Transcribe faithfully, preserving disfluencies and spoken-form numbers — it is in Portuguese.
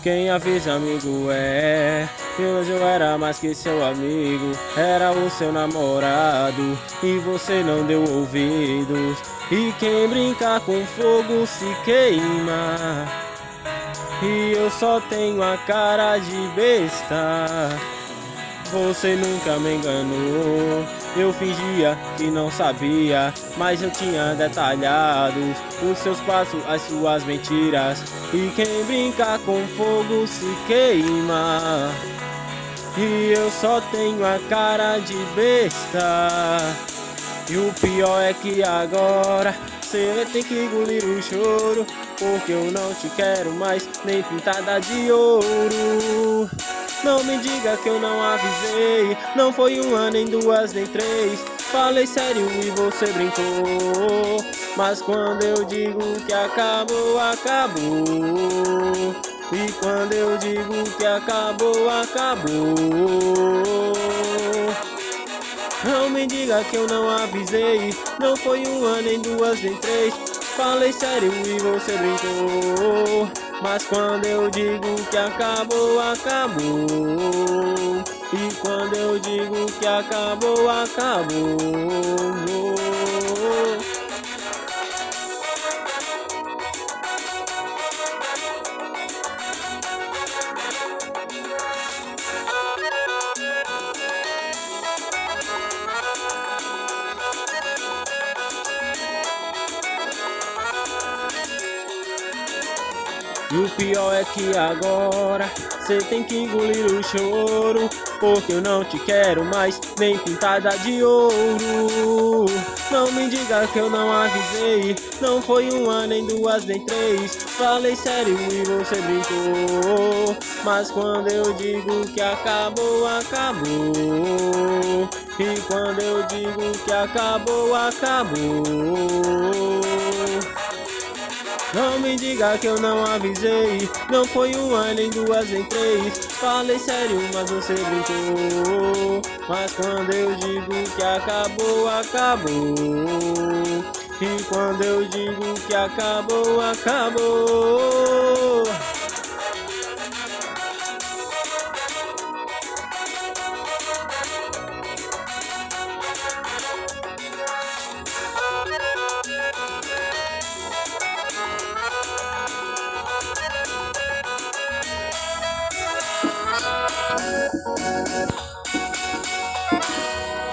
Quem avisa amigo é, que hoje eu era mais que seu amigo, era o seu namorado e você não deu ouvidos. E quem brinca com fogo se queima, e eu só tenho a cara de besta. Você nunca me enganou, eu fingia que não sabia, mas eu tinha detalhados os seus passos, as suas mentiras. E quem brinca com fogo se queima, e eu só tenho a cara de besta. E o pior é que agora cê tem que engolir o choro, porque eu não te quero mais, nem pintada de ouro. Não me diga que eu não avisei, não foi um ano, nem duas, nem três. Falei sério e você brincou, mas quando eu digo que acabou, acabou. E quando eu digo que acabou, acabou. Não me diga que eu não avisei, não foi um ano, nem duas, nem três. Falei sério e você brincou, mas quando eu digo que acabou, acabou. E quando eu digo que acabou, acabou. E o pior é que agora cê tem que engolir o choro, porque eu não te quero mais, nem pintada de ouro. Não me diga que eu não avisei, não foi um ano, nem duas, nem três. Falei sério e você brincou, mas quando eu digo que acabou, acabou. E quando eu digo que acabou, acabou. Não me diga que eu não avisei, não foi um ano, nem duas, nem três. Falei sério, mas você brincou, mas quando eu digo que acabou, acabou. E quando eu digo que acabou, acabou.